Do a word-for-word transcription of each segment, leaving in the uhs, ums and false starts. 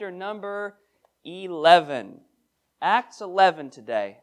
number eleven. Acts eleven today.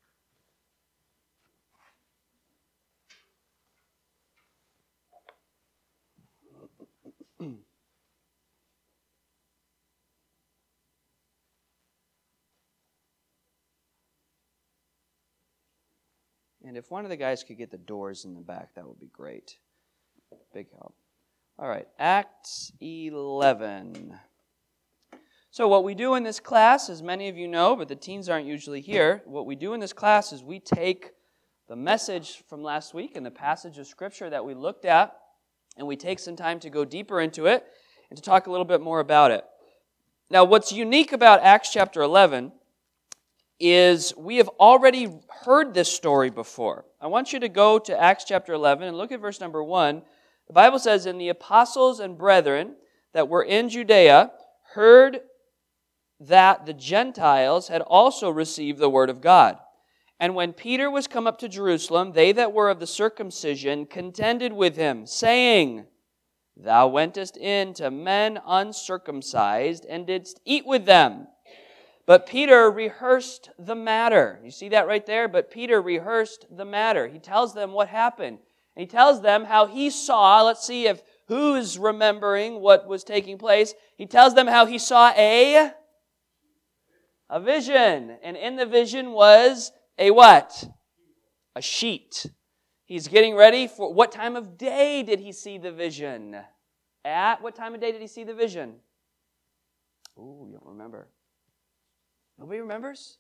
And if one of the guys could get the doors in the back, that would be great. Big help. All right, Acts eleven. So what we do in this class, as many of you know, but the teens aren't usually here, what we do in this class is we take the message from last week and the passage of Scripture that we looked at, and we take some time to go deeper into it and to talk a little bit more about it. Now, what's unique about Acts chapter eleven is we have already heard this story before. I want you to go to Acts chapter eleven and look at verse number one. The Bible says, "And the apostles and brethren that were in Judea heard that the Gentiles had also received the word of God. And when Peter was come up to Jerusalem, they that were of the circumcision contended with him, saying, Thou wentest in to men uncircumcised, and didst eat with them. But Peter rehearsed the matter." You see that right there? But Peter rehearsed the matter. He tells them what happened. And he tells them how he saw, let's see if who's remembering what was taking place. He tells them how he saw a, a vision. And in the vision was a what? A sheet. He's getting ready for, what time of day did he see the vision? At what time of day did he see the vision? Ooh, you don't remember. Nobody remembers?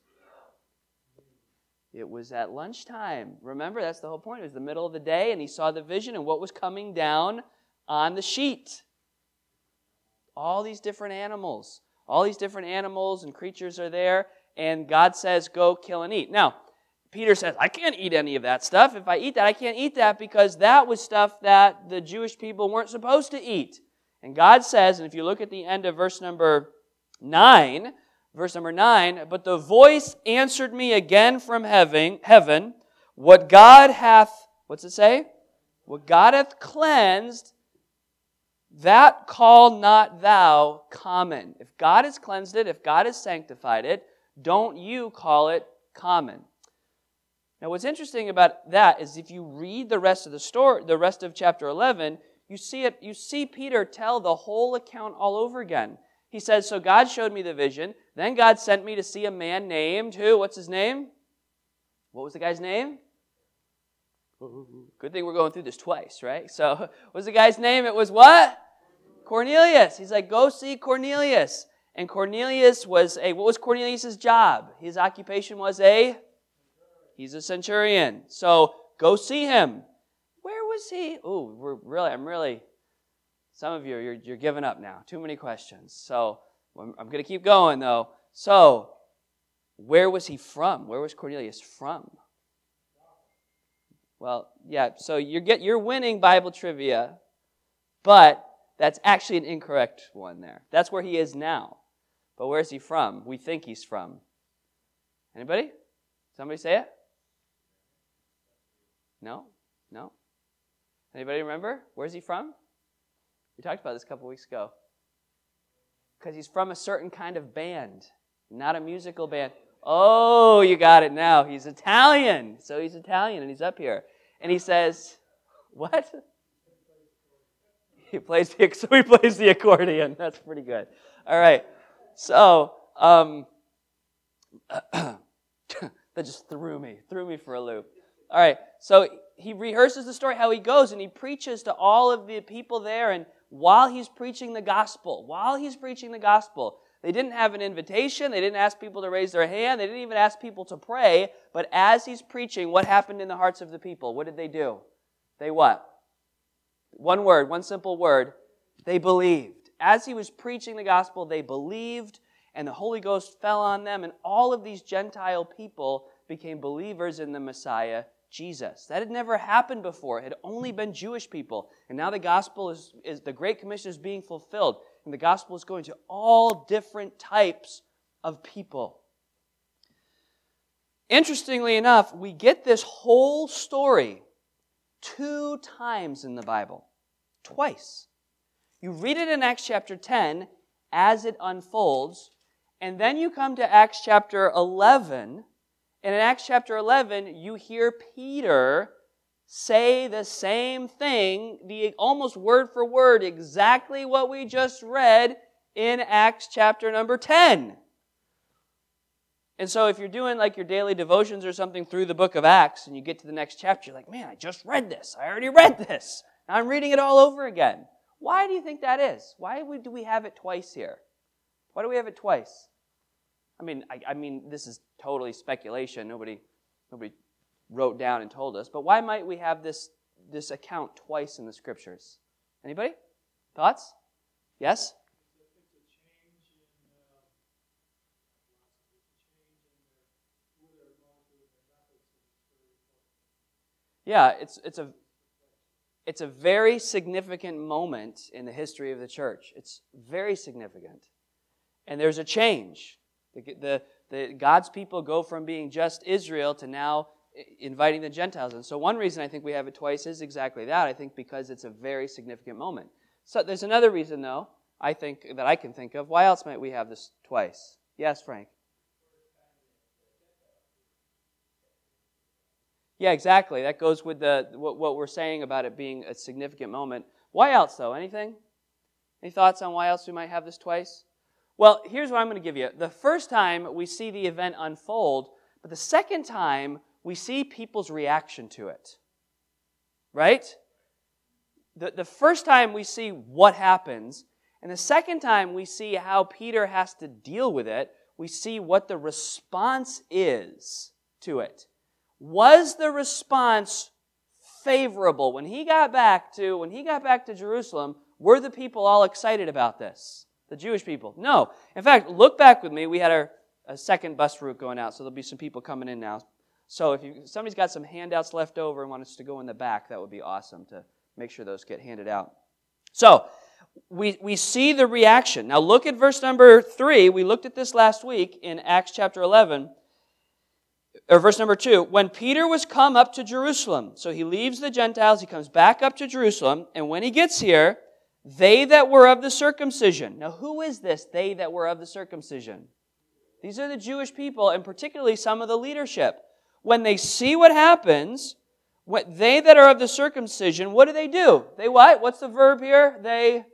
It was at lunchtime. Remember, that's the whole point. It was the middle of the day, and he saw the vision and what was coming down on the sheet. All these different animals. All these different animals and creatures are there, and God says, go kill and eat. Now, Peter says, I can't eat any of that stuff. If I eat that, I can't eat that because that was stuff that the Jewish people weren't supposed to eat. And God says, and if you look at the end of verse number nine, verse number nine, "But the voice answered me again from heaven, heaven, what God hath," what's it say? "What God hath cleansed, that call not thou common." If God has cleansed it, if God has sanctified it, don't you call it common. Now, what's interesting about that is if you read the rest of the story, the rest of chapter eleven, you see it. You see Peter tell the whole account all over again. He says, "So God showed me the vision. Then God sent me to see a man named who? What's his name? What was the guy's name? Good thing we're going through this twice, right? So, what was the guy's name? It was what? Cornelius. He's like, go see Cornelius. And Cornelius was a. What was Cornelius' job? His occupation was a. He's a centurion. So go see him. Where was he? Oh, we're really. I'm really. Some of you, you're, you're giving up now. Too many questions. So I'm, I'm going to keep going, though. So, where was he from? Where was Cornelius from? Well, yeah, so you're, get, you're winning Bible trivia, but that's actually an incorrect one there. That's where he is now. But where is he from? We think he's from. Anybody? Somebody say it? No? No? Anybody remember? Where's he from? We talked about this a couple weeks ago. Because he's from a certain kind of band, not a musical band. Oh, you got it now. He's Italian. So he's Italian, and he's up here. And he says, what? He plays the, so he plays the accordion. That's pretty good. All right. So, um, that just threw me, threw me for a loop. All right. So he rehearses the story, how he goes, and he preaches to all of the people there, and while he's preaching the gospel, while he's preaching the gospel, they didn't have an invitation, they didn't ask people to raise their hand, they didn't even ask people to pray, but as he's preaching, what happened in the hearts of the people? What did they do? They what? One word, one simple word, they believed. As he was preaching the gospel, they believed, and the Holy Ghost fell on them, and all of these Gentile people became believers in the Messiah, Jesus. That had never happened before. It had only been Jewish people. And now the gospel is, is the Great Commission is being fulfilled. And the gospel is going to all different types of people. Interestingly enough, we get this whole story two times in the Bible. Twice. You read it in Acts chapter ten, as it unfolds. And then you come to Acts chapter eleven, and in Acts chapter eleven, you hear Peter say the same thing, the almost word for word, exactly what we just read in Acts chapter number ten. And so if you're doing like your daily devotions or something through the book of Acts, and you get to the next chapter, you're like, man, I just read this. I already read this. Now I'm reading it all over again. Why do you think that is? Why do we have it twice here? Why do we have it twice? I mean, I, I mean, this is totally speculation. Nobody, nobody wrote down and told us. But why might we have this, this account twice in the Scriptures? Anybody? Thoughts? Yes? Yeah, it's it's a it's a very significant moment in the history of the church. It's very significant, and there's a change. The, the, the God's people go from being just Israel to now inviting the Gentiles. And so one reason I think we have it twice is exactly that. I think because it's a very significant moment. So there's another reason, though, I think that I can think of. Why else might we have this twice? Yes, Frank. Yeah, exactly. That goes with the what, what we're saying about it being a significant moment. Why else, though? Anything? Any thoughts on why else we might have this twice? Well, here's what I'm going to give you. The first time we see the event unfold, but the second time we see people's reaction to it. Right? The, the first time we see what happens, and the second time we see how Peter has to deal with it, we see what the response is to it. Was the response favorable? When he got back to, when he got back to Jerusalem, were the people all excited about this? The Jewish people? No. In fact, look back with me. We had our a second bus route going out, so there'll be some people coming in now. So if you, somebody's got some handouts left over and wants us to go in the back, that would be awesome to make sure those get handed out. So we, we see the reaction. Now look at verse number three. We looked at this last week in Acts chapter eleven. Or verse number two, when Peter was come up to Jerusalem, so he leaves the Gentiles, he comes back up to Jerusalem, and when he gets here, they that were of the circumcision. Now who is this, they that were of the circumcision? These are the Jewish people, and particularly some of the leadership. When they see what happens, what they that are of the circumcision, what do they do? They what? What's the verb here? They,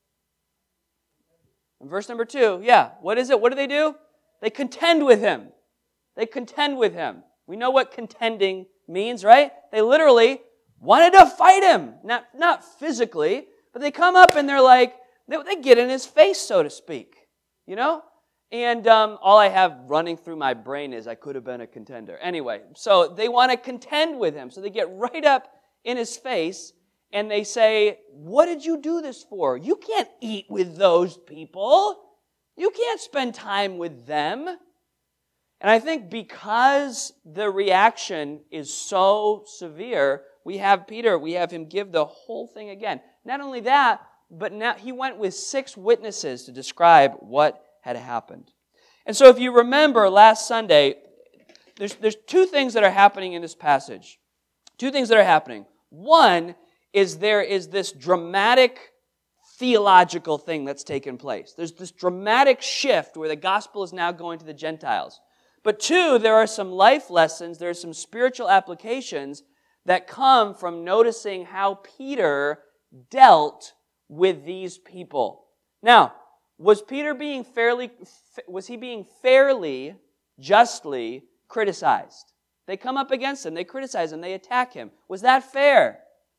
in verse number two, yeah, what is it? What do they do? They contend with him. They contend with him. We know what contending means, right? They literally wanted to fight him. Not, not physically, but they come up and they're like, they, they get in his face, so to speak. You know? And um, all I have running through my brain is I could have been a contender. Anyway, so they want to contend with him. So they get right up in his face and they say, what did you do this for? You can't eat with those people. You can't spend time with them. And I think because the reaction is so severe, we have Peter, we have him give the whole thing again. Not only that, but now he went with six witnesses to describe what had happened. And so if you remember last Sunday, there's, there's two things that are happening in this passage. Two things that are happening. One is there is this dramatic theological thing that's taken place. There's this dramatic shift where the gospel is now going to the Gentiles. But two, there are some life lessons, there are some spiritual applications that come from noticing how Peter dealt with these people. Now, was Peter being fairly, was he being fairly, justly criticized? They come up against him, they criticize him, they attack him. Was that fair?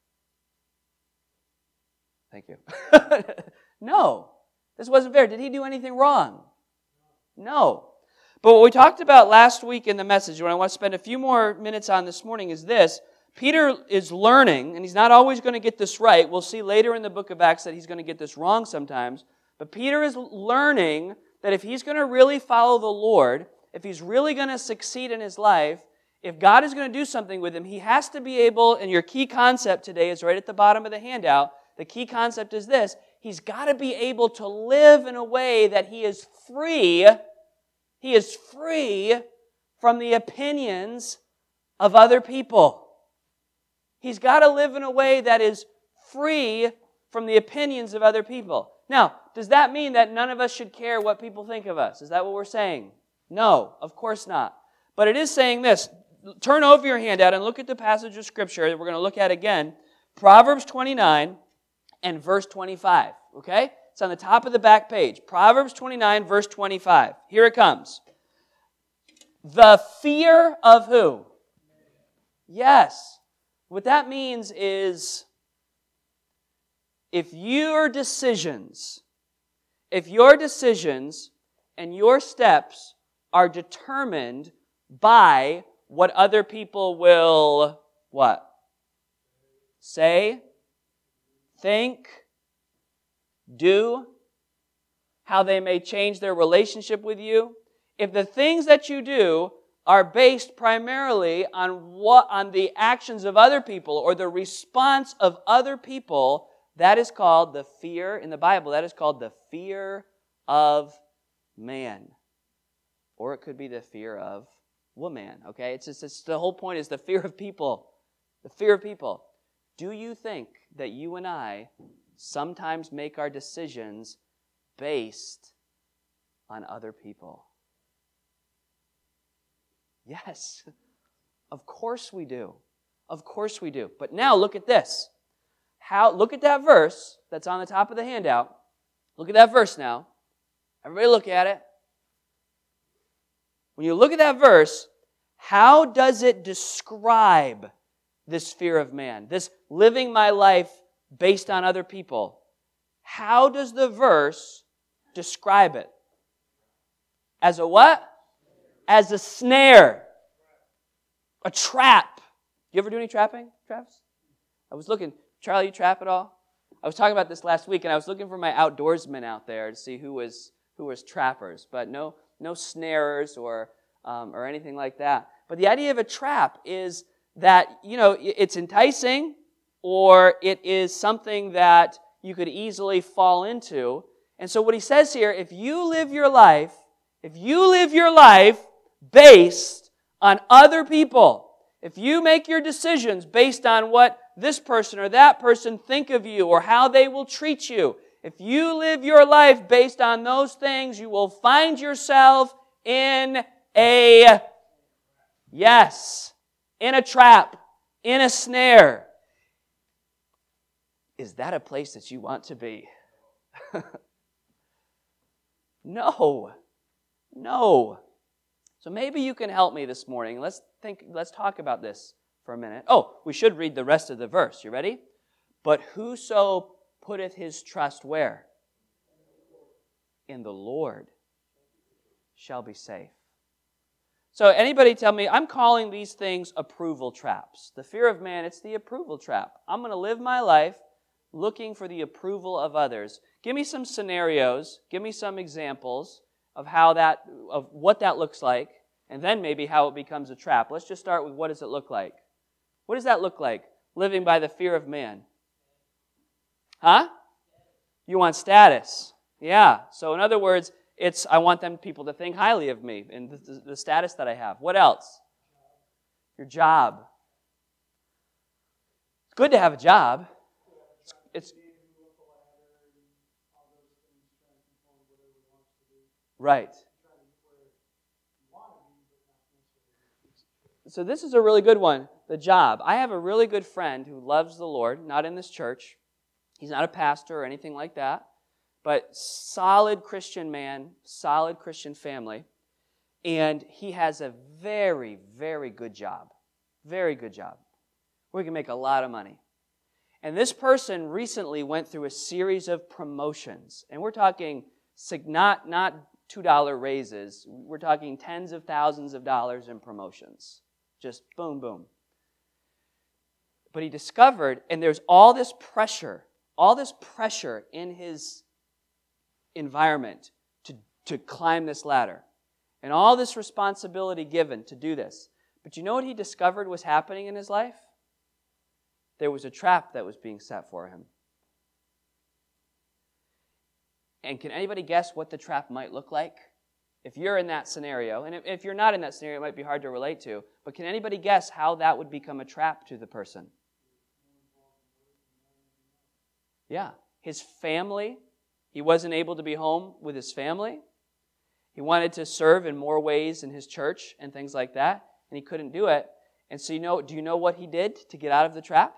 Thank you. No, this wasn't fair. Did he do anything wrong? No. But what we talked about last week in the message, what I want to spend a few more minutes on this morning is this. Peter is learning, and he's not always going to get this right. We'll see later in the book of Acts that he's going to get this wrong sometimes. But Peter is learning that if he's going to really follow the Lord, if he's really going to succeed in his life, if God is going to do something with him, he has to be able, and your key concept today is right at the bottom of the handout. The key concept is this. He's got to be able to live in a way that he is free He is free from the opinions of other people. He's got to live in a way that is free from the opinions of other people. Now, does that mean that none of us should care what people think of us? Is that what we're saying? No, of course not. But it is saying this. Turn over your handout and look at the passage of Scripture that we're going to look at again. Proverbs twenty-nine and verse twenty-five. Okay? It's on the top of the back page. Proverbs twenty-nine, verse twenty-five. Here it comes. The fear of who? Yes. What that means is if your decisions, if your decisions and your steps are determined by what other people will, what? Say, think, do, how they may change their relationship with you. If the things that you do are based primarily on what, on the actions of other people or the response of other people, that is called the fear, in the Bible, that is called the fear of man. Or it could be the fear of woman, okay? It's just it's, the whole point is the fear of people. The fear of people. Do you think that you and I sometimes make our decisions based on other people? Yes. Of course we do. Of course we do. But now look at this. How? Look at that verse that's on the top of the handout. Look at that verse now. Everybody look at it. When you look at that verse, how does it describe this fear of man? This living my life based on other people. How does the verse describe it? As a what? As a snare. A trap. You ever do any trapping, Travis? I was looking. Charlie, you trap at all? I was talking about this last week, and I was looking for my outdoorsmen out there to see who was who was trappers, but no no snarers or um, or anything like that. But the idea of a trap is that, you know, it's enticing, or it is something that you could easily fall into. And so what he says here, if you live your life, if you live your life based on other people, if you make your decisions based on what this person or that person think of you or how they will treat you, if you live your life based on those things, you will find yourself in a, yes, in a trap, in a snare. Is that a place that you want to be? No. No. So maybe you can help me this morning. Let's think, let's talk about this for a minute. Oh, we should read the rest of the verse. You ready? But whoso putteth his trust where? In the Lord shall be safe. So anybody tell me, I'm calling these things approval traps. The fear of man, it's the approval trap. I'm going to live my life looking for the approval of others. Give me some scenarios. Give me some examples of how that, of what that looks like, and then maybe how it becomes a trap. Let's just start with what does it look like? What does that look like? Living by the fear of man. Huh? You want status. Yeah. So in other words, it's I want them people to think highly of me and the, the status that I have. What else? Your job. It's good to have a job. It's, it's right. So this is a really good one, the job. I have a really good friend who loves the Lord, not in this church. He's not a pastor or anything like that, but solid Christian man, solid Christian family, and he has a very, very good job, very good job. We can make a lot of money. And this person recently went through a series of promotions, and we're talking not, not two dollar raises. We're talking tens of thousands of dollars in promotions. Just boom, boom. But he discovered, and there's all this pressure, all this pressure in his environment to, to climb this ladder, and all this responsibility given to do this. But you know what he discovered was happening in his life? There was a trap that was being set for him. And can anybody guess what the trap might look like? If you're in that scenario, and if you're not in that scenario, it might be hard to relate to, but can anybody guess how that would become a trap to the person? Yeah. His family He wasn't able to be home with his family. He wanted to serve in more ways in his church and things like that, and he couldn't do it. And so you know, do you know what he did to get out of the trap?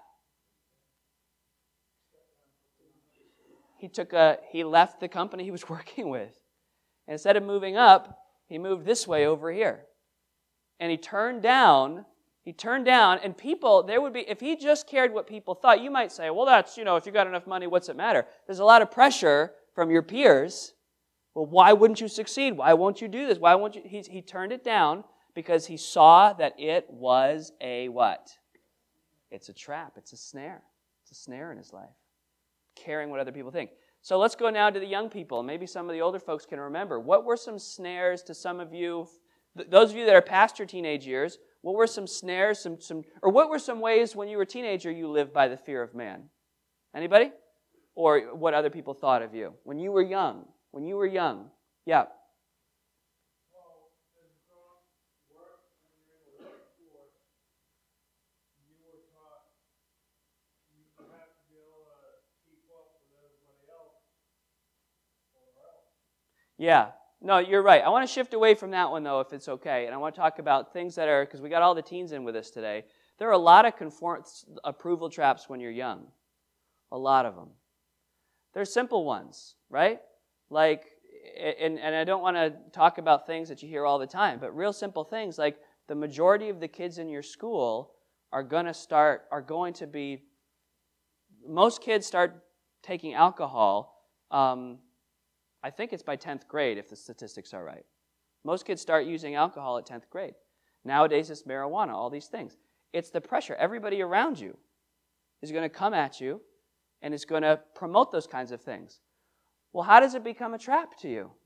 He took a he left the company he was working with. And instead of moving up, he moved this way over here. And he turned down, he turned down, and people, there would be, if he just cared what people thought, you might say, well, that's, you know, if you got enough money, what's it matter? There's a lot of pressure from your peers. Well, why wouldn't you succeed? Why won't you do this? Why won't you? He, he turned it down because he saw that it was a what? It's a trap. It's a snare. It's a snare in his life. Caring what other people think. So let's go now to the young people. Maybe some of the older folks can remember. What were some snares to some of you, those of you that are past your teenage years, what were some snares, some, some, or what were some ways when you were a teenager you lived by the fear of man? Anybody? Or what other people thought of you when you were young? When you were young, yeah. Well, as you grow up, work, when you're in the workforce, you were taught you have to be able to keep up with everybody else or else. Yeah, no, you're right. I want to shift away from that one, though, if it's okay. And I want to talk about things that are, because we got all the teens in with us today. There are a lot of conform, approval traps when you're young. A lot of them. They're simple ones, right? Like, and, and I don't want to talk about things that you hear all the time, but real simple things like the majority of the kids in your school are going to start, are going to be, most kids start taking alcohol, um, I think it's by tenth grade if the statistics are right. Most kids start using alcohol at tenth grade. Nowadays it's marijuana, all these things. It's the pressure. Everybody around you is going to come at you and is going to promote those kinds of things. Well, how does it become a trap to you?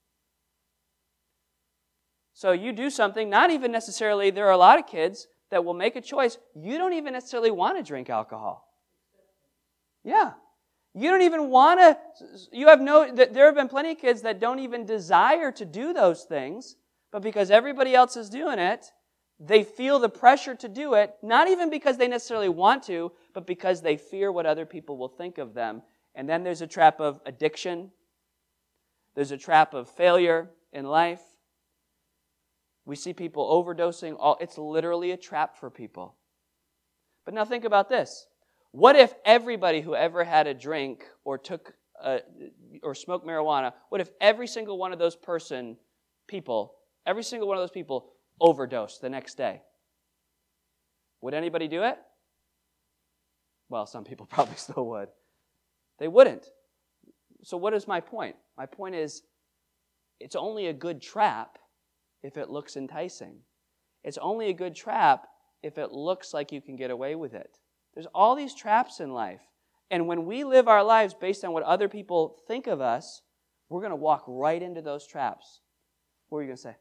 So you do something, not even necessarily, there are a lot of kids that will make a choice. You don't even necessarily want to drink alcohol. Yeah. You don't even want to, you have no, there have been plenty of kids that don't even desire to do those things, but because everybody else is doing it, they feel the pressure to do it, not even because they necessarily want to, but because they fear what other people will think of them. And then there's a trap of addiction. There's a trap of failure in life. We see people overdosing. All, it's literally a trap for people. But now think about this. What if everybody who ever had a drink or took a, or smoked marijuana, what if every single one of those person, people, every single one of those people overdosed the next day? Would anybody do it? Well, some people probably still would. They wouldn't. So what is my point? My point is, it's only a good trap if it looks enticing. It's only a good trap if it looks like you can get away with it. There's all these traps in life. And when we live our lives based on what other people think of us, we're going to walk right into those traps. What are you going to say?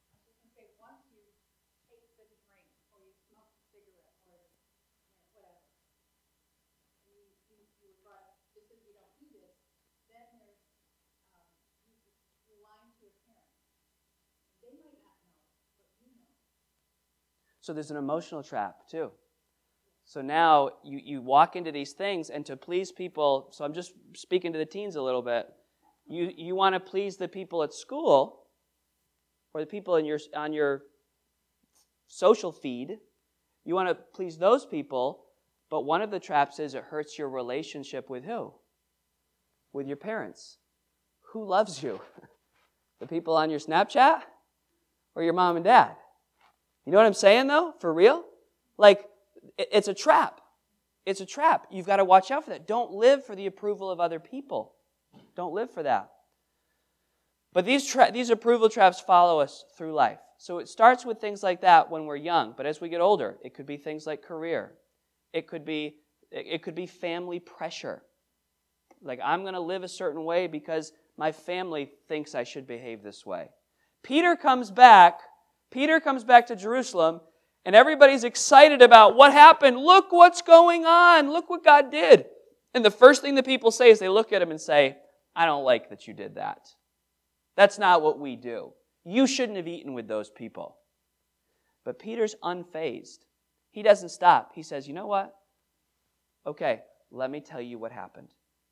So there's an emotional trap too. So now you, you walk into these things, and to please people, so I'm just speaking to the teens a little bit, you, you want to please the people at school or the people in your on your social feed. You want to please those people, but one of the traps is it hurts your relationship with who? With your parents. Who loves you? The people on your Snapchat or your mom and dad? You know what I'm saying, though? For real? Like, it's a trap. It's a trap. You've got to watch out for that. Don't live for the approval of other people. Don't live for that. But these tra- these approval traps follow us through life. So it starts with things like that when we're young. But as we get older, it could be things like career. It could be, it could be family pressure. Like, I'm going to live a certain way because my family thinks I should behave this way. Peter comes back Peter comes back to Jerusalem, and everybody's excited about what happened. Look what's going on. Look what God did. And the first thing the people say is they look at him and say, I don't like that you did that. That's not what we do. You shouldn't have eaten with those people. But Peter's unfazed. He doesn't stop. He says, you know what? Okay, let me tell you what happened.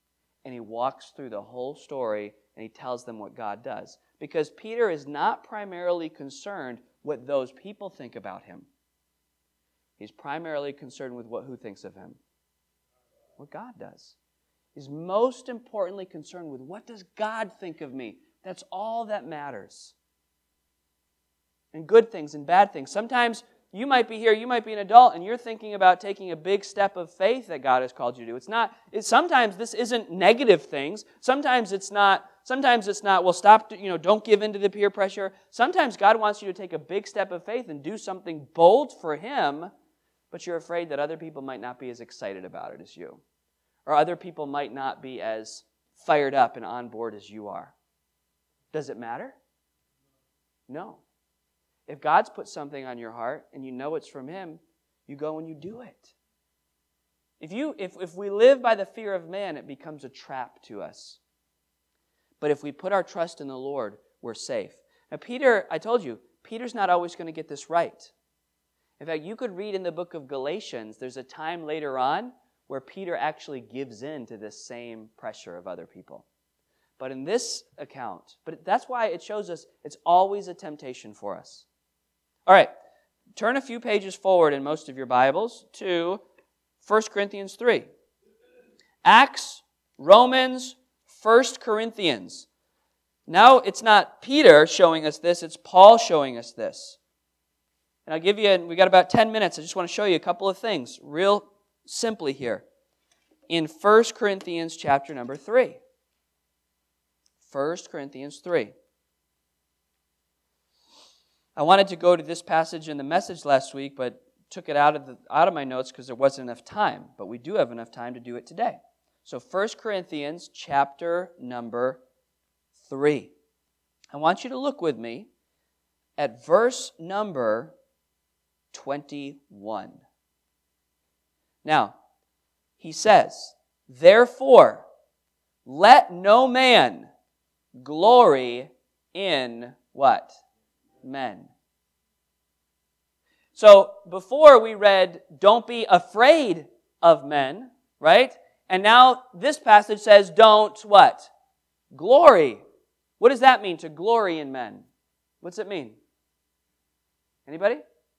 and he walks through the whole story, and he tells them what God does. Because Peter is not primarily concerned what those people think about him. He's primarily concerned with what who thinks of him. What God does. He's most importantly concerned with what does God think of me. That's all that matters. And good things and bad things. Sometimes you might be here, you might be an adult, and you're thinking about taking a big step of faith that God has called you to do. It's not, it's, sometimes this isn't negative things. Sometimes it's not, sometimes it's not, well, stop, you know, don't give in to the peer pressure. Sometimes God wants you to take a big step of faith and do something bold for Him, but you're afraid that other people might not be as excited about it as you. Or other people might not be as fired up and on board as you are. Does it matter? No. If God's put something on your heart and you know it's from Him, you go and you do it. If you, if, if we live by the fear of man, it becomes a trap to us. But if we put our trust in the Lord, we're safe. Now, Peter, I told you, Peter's not always going to get this right. In fact, you could read in the book of Galatians, there's a time later on where Peter actually gives in to this same pressure of other people. But in this account, but that's why it shows us it's always a temptation for us. All right, turn a few pages forward in most of your Bibles to First Corinthians three. Acts, Romans, First Corinthians. Now it's not Peter showing us this, it's Paul showing us this. And I'll give you, we got about ten minutes, I just want to show you a couple of things real simply here. In First Corinthians chapter number three. First Corinthians three. I wanted to go to this passage in the message last week, but took it out of the out of my notes because there wasn't enough time. But we do have enough time to do it today. So First Corinthians chapter number three. I want you to look with me at verse number twenty-one. Now, he says, therefore, let no man glory in what? Men. So before we read, don't be afraid of men, right? And now this passage says, don't what? Glory. What does that mean, to glory in men? What's it mean? Anybody?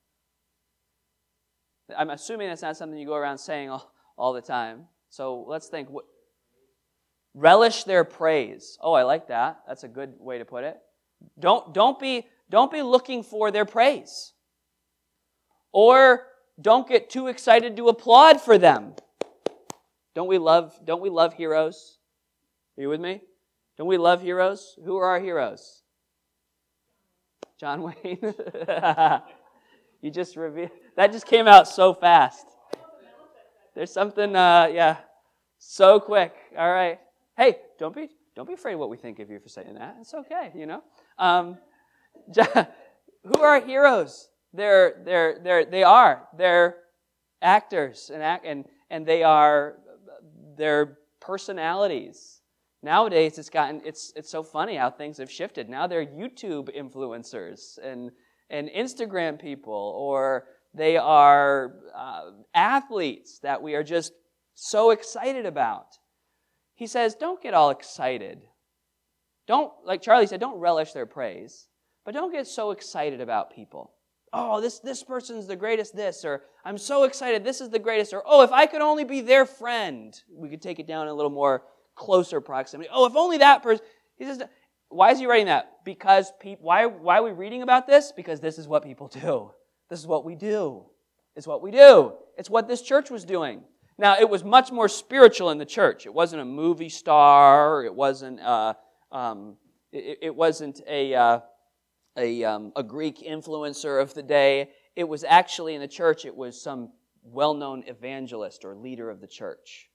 I'm assuming that's not something you go around saying all, all the time. So let's think. What, relish their praise. Oh, I like that. That's a good way to put it. Don't, don't be, don't be looking for their praise. Or don't get too excited to applaud for them. Don't we love, don't we love heroes? Are you with me? Don't we love heroes? Who are our heroes? John Wayne. You just revealed, that just came out so fast. There's something, uh, yeah, so quick. All right. Hey, don't be don't be afraid of what we think of you for saying that. It's okay, you know. Um, who are our heroes? They're they're they're they are they're actors and act and and they are their personalities. Nowadays, it's gotten it's it's so funny how things have shifted. Now they're YouTube influencers and and Instagram people, or they are uh, athletes that we are just so excited about. He says, don't get all excited. Don't, like Charlie said, don't relish their praise, but don't get so excited about people. Oh, this, this person's the greatest this, or I'm so excited, this is the greatest, or oh, if I could only be their friend. We could take it down a little more closer proximity. Oh, if only that person. He says, why is he writing that? Because people, why, why are we reading about this? Because this is what people do. This is what we do. It's what we do. It's what this church was doing. Now, it was much more spiritual in the church. It wasn't a movie star. It wasn't. Uh, um, it, it wasn't a uh, a, um, a Greek influencer of the day. It was actually in the church. It was some well-known evangelist or leader of the church.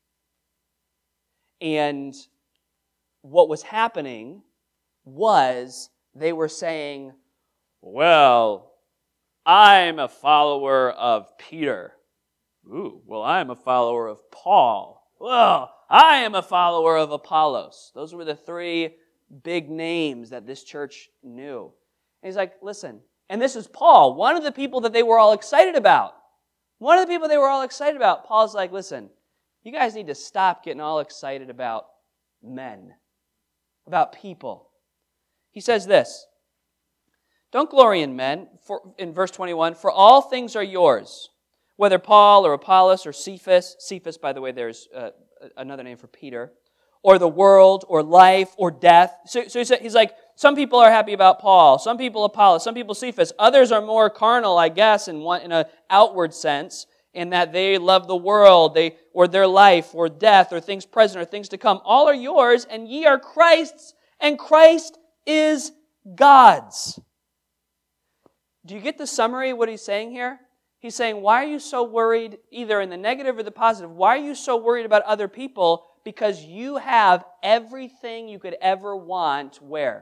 And what was happening was they were saying, "Well, I'm a follower of Peter. Ooh, well, I'm a follower of Paul. Well, I am a follower of Apollos." Those were the three big names that this church knew. And he's like, listen, and this is Paul, one of the people that they were all excited about. One of the people they were all excited about. Paul's like, listen, you guys need to stop getting all excited about men, about people. He says this, don't glory in men, for, in verse twenty-one, for all things are yours, whether Paul or Apollos or Cephas, Cephas, by the way, there's uh, another name for Peter, or the world, or life, or death. So, so he's like, some people are happy about Paul, some people Apollos, some people Cephas. Others are more carnal, I guess, in one in an outward sense, in that they love the world, they or their life, or death, or things present, or things to come. All are yours, and ye are Christ's, and Christ is God's. Do you get the summary of what he's saying here? He's saying, why are you so worried, either in the negative or the positive? Why are you so worried about other people? Because you have everything you could ever want where?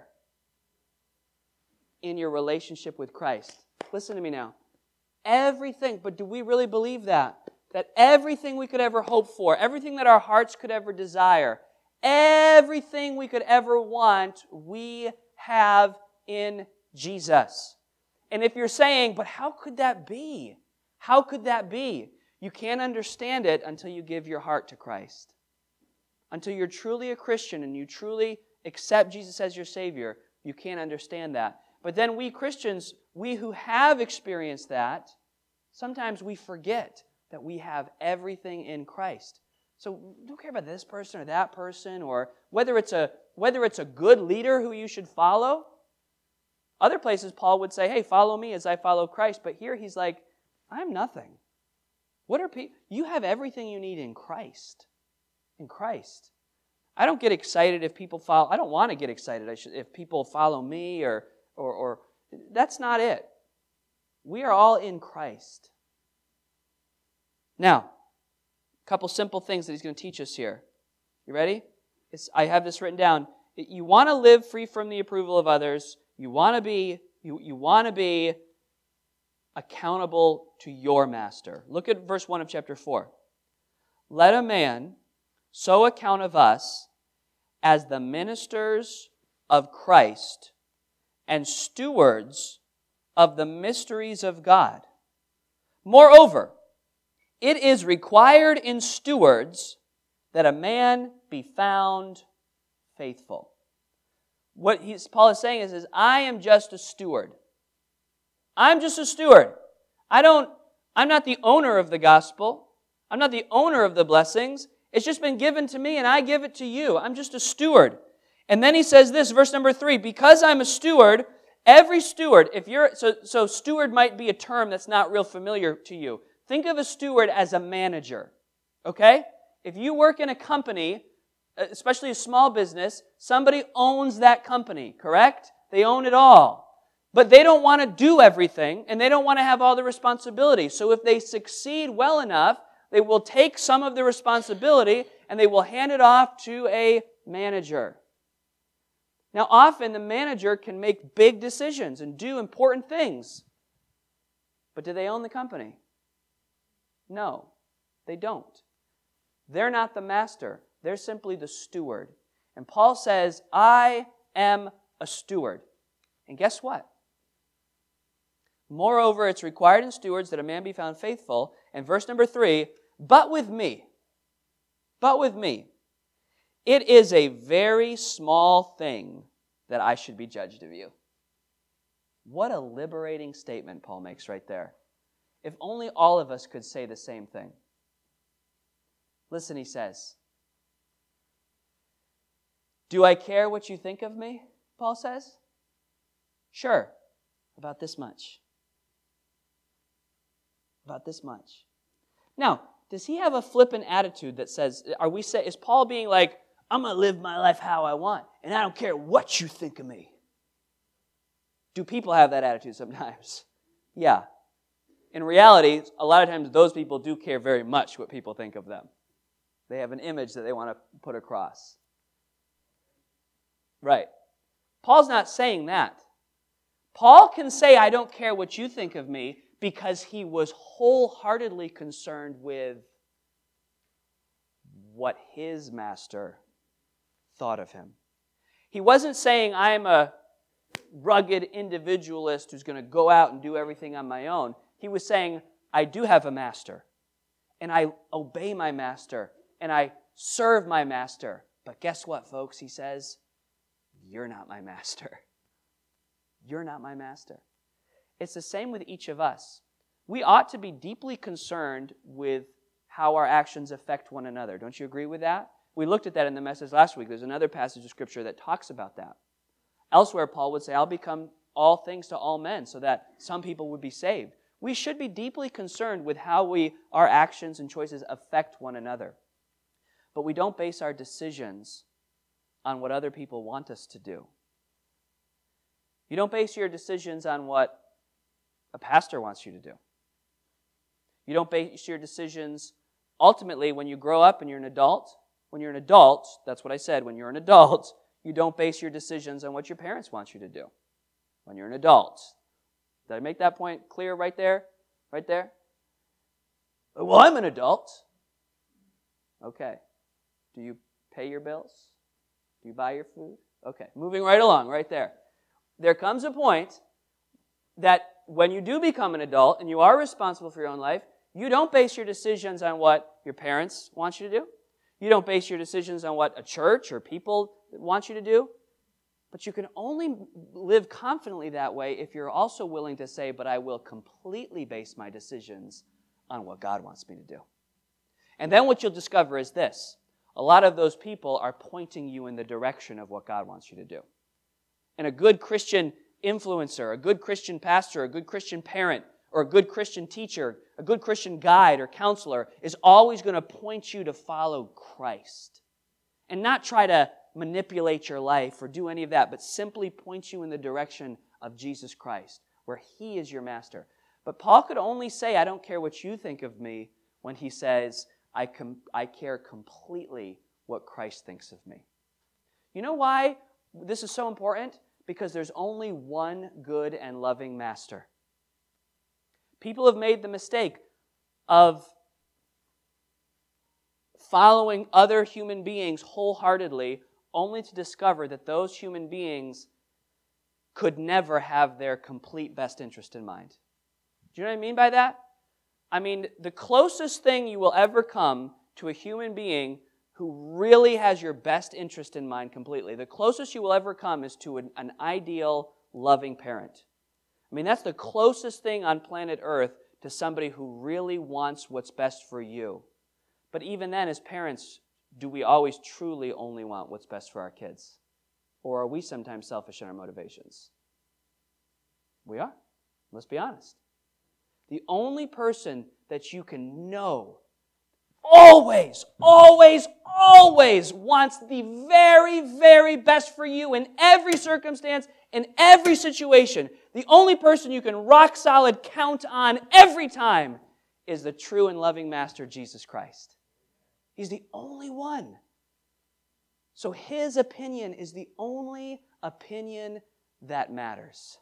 In your relationship with Christ. Listen to me now. Everything. But do we really believe that? That everything we could ever hope for, everything that our hearts could ever desire, everything we could ever want, we have in Jesus. And if you're saying, but how could that be? How could that be? You can't understand it until you give your heart to Christ. Until you're truly a Christian and you truly accept Jesus as your Savior, you can't understand that. But then we Christians, we who have experienced that, sometimes we forget that we have everything in Christ. So don't care about this person or that person, or whether it's a whether it's a good leader who you should follow. Other places Paul would say, hey, follow me as I follow Christ. But here he's like, I'm nothing. What are people? You have everything you need in Christ. In Christ. I don't get excited if people follow. I don't want to get excited I should, if people follow me or, or, or that's not it. We are all in Christ. Now, a couple simple things that he's going to teach us here. You ready? It's, I have this written down. You want to live free from the approval of others. You want to be, you, you want to be accountable to your master. Look at verse one of chapter four. Let a man so account of us as the ministers of Christ and stewards of the mysteries of God. Moreover, it is required in stewards that a man be found faithful. What he's, Paul is saying is, is, I am just a steward. I'm just a steward. I don't, I'm not the owner of the gospel. I'm not the owner of the blessings. It's just been given to me and I give it to you. I'm just a steward. And then he says this, verse number three, because I'm a steward, every steward, if you're, so, so steward might be a term that's not real familiar to you. Think of a steward as a manager, okay? If you work in a company, especially a small business, somebody owns that company, correct? They own it all. But they don't want to do everything, and they don't want to have all the responsibility. So if they succeed well enough, they will take some of the responsibility, and they will hand it off to a manager. Now, often the manager can make big decisions and do important things. But do they own the company? No, they don't. They're not the master. They're simply the steward. And Paul says, I am a steward. And guess what? Moreover, it's required in stewards that a man be found faithful. And verse number three, but with me, but with me, it is a very small thing that I should be judged of you. What a liberating statement Paul makes right there. If only all of us could say the same thing. Listen, he says, do I care what you think of me? Paul says. Sure, about this much. About this much. Now, does he have a flippant attitude that says, are we say, is Paul being like, I'm going to live my life how I want, and I don't care what you think of me? Do people have that attitude sometimes? Yeah. In reality, a lot of times those people do care very much what people think of them. They have an image that they want to put across. Right. Paul's not saying that. Paul can say, I don't care what you think of me, because he was wholeheartedly concerned with what his master thought of him. He wasn't saying, I'm a rugged individualist who's going to go out and do everything on my own. He was saying, I do have a master, and I obey my master, and I serve my master, But guess what, folks? He says, you're not my master. You're not my master. It's the same with each of us. We ought to be deeply concerned with how our actions affect one another. Don't you agree with that? We looked at that in the message last week. There's another passage of Scripture that talks about that. Elsewhere, Paul would say, I'll become all things to all men so that some people would be saved. We should be deeply concerned with how we, our actions and choices affect one another. But we don't base our decisions on what other people want us to do. You don't base your decisions on what a pastor wants you to do. You don't base your decisions, ultimately, when you grow up and you're an adult. When you're an adult, that's what I said, when you're an adult, you don't base your decisions on what your parents want you to do. When you're an adult. Did I make that point clear right there? Right there? Well, I'm an adult. Okay. Do you pay your bills? Do you buy your food? Okay. Moving right along, right there. There comes a point that when you do become an adult and you are responsible for your own life, you don't base your decisions on what your parents want you to do. You don't base your decisions on what a church or people want you to do. But you can only live confidently that way if you're also willing to say, but I will completely base my decisions on what God wants me to do. And then what you'll discover is this. A lot of those people are pointing you in the direction of what God wants you to do. And a good Christian influencer, a good Christian pastor, a good Christian parent, or a good Christian teacher, a good Christian guide or counselor is always going to point you to follow Christ. And not try to manipulate your life or do any of that, but simply point you in the direction of Jesus Christ, where He is your master. But Paul could only say, I don't care what you think of me, when he says, I, com- I care completely what Christ thinks of me. You know why this is so important? Because there's only one good and loving master. People have made the mistake of following other human beings wholeheartedly, only to discover that those human beings could never have their complete best interest in mind. Do you know what I mean by that? I mean, the closest thing you will ever come to a human being who really has your best interest in mind completely, the closest you will ever come is to an, an ideal, loving parent. I mean, that's the closest thing on planet Earth to somebody who really wants what's best for you. But even then, as parents, do we always truly only want what's best for our kids? Or are we sometimes selfish in our motivations? We are. Let's be honest. The only person that you can know always, always, always wants the very, very best for you in every circumstance, in every situation, the only person you can rock solid count on every time is the true and loving Master, Jesus Christ. He's the only one. So His opinion is the only opinion that matters.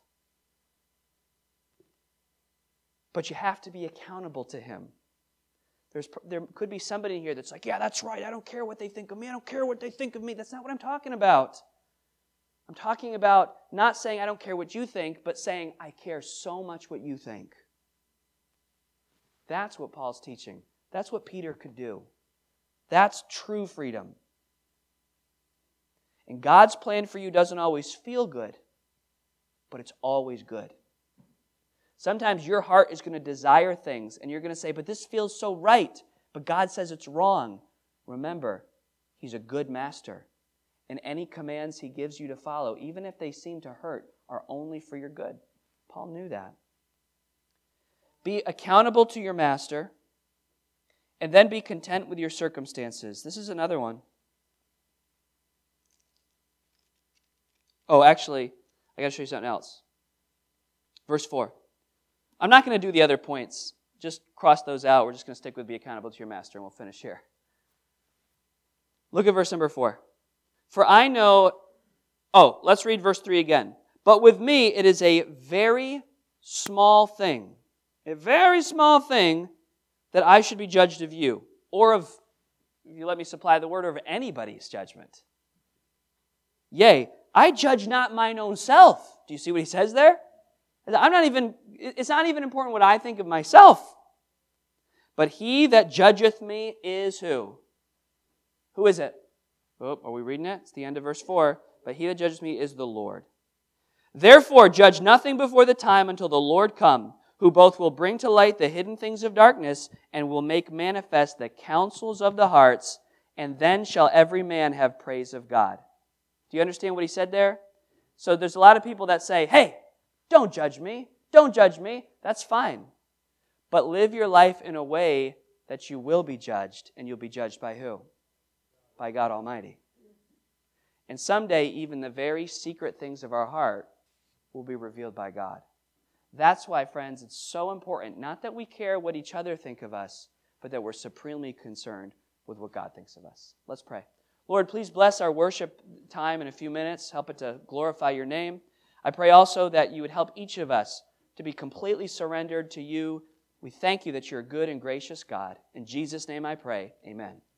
But you have to be accountable to Him. There's, there could be somebody in here that's like, yeah, that's right. I don't care what they think of me. I don't care what they think of me. That's not what I'm talking about. I'm talking about not saying I don't care what you think, but saying I care so much what you think. That's what Paul's teaching. That's what Peter could do. That's true freedom. And God's plan for you doesn't always feel good, but it's always good. Sometimes your heart is going to desire things, and you're going to say, but this feels so right, but God says it's wrong. Remember, He's a good master, and any commands He gives you to follow, even if they seem to hurt, are only for your good. Paul knew that. Be accountable to your master, and then be content with your circumstances. This is another one. Oh, actually, I got to show you something else. Verse four. I'm not going to do the other points. Just cross those out. We're just going to stick with be accountable to your master, and we'll finish here. Look at verse number four. For I know... Oh, let's read verse three again. But with me it is a very small thing, a very small thing that I should be judged of you, or of, if you let me supply the word, or of anybody's judgment. Yea, I judge not mine own self. Do you see what he says there? I'm not even, it's not even important what I think of myself. But he that judgeth me is who? Who is it? Oh, are we reading it? It's the end of verse four. But he that judges me is the Lord. Therefore, judge nothing before the time until the Lord come, who both will bring to light the hidden things of darkness and will make manifest the counsels of the hearts, and then shall every man have praise of God. Do you understand what he said there? So there's a lot of people that say, hey, don't judge me. Don't judge me. That's fine. But live your life in a way that you will be judged, and you'll be judged by who? By God Almighty. And someday, even the very secret things of our heart will be revealed by God. That's why, friends, it's so important, not that we care what each other think of us, but that we're supremely concerned with what God thinks of us. Let's pray. Lord, please bless our worship time in a few minutes. Help it to glorify your name. I pray also that you would help each of us to be completely surrendered to you. We thank you that you're a good and gracious God. In Jesus' name I pray, amen.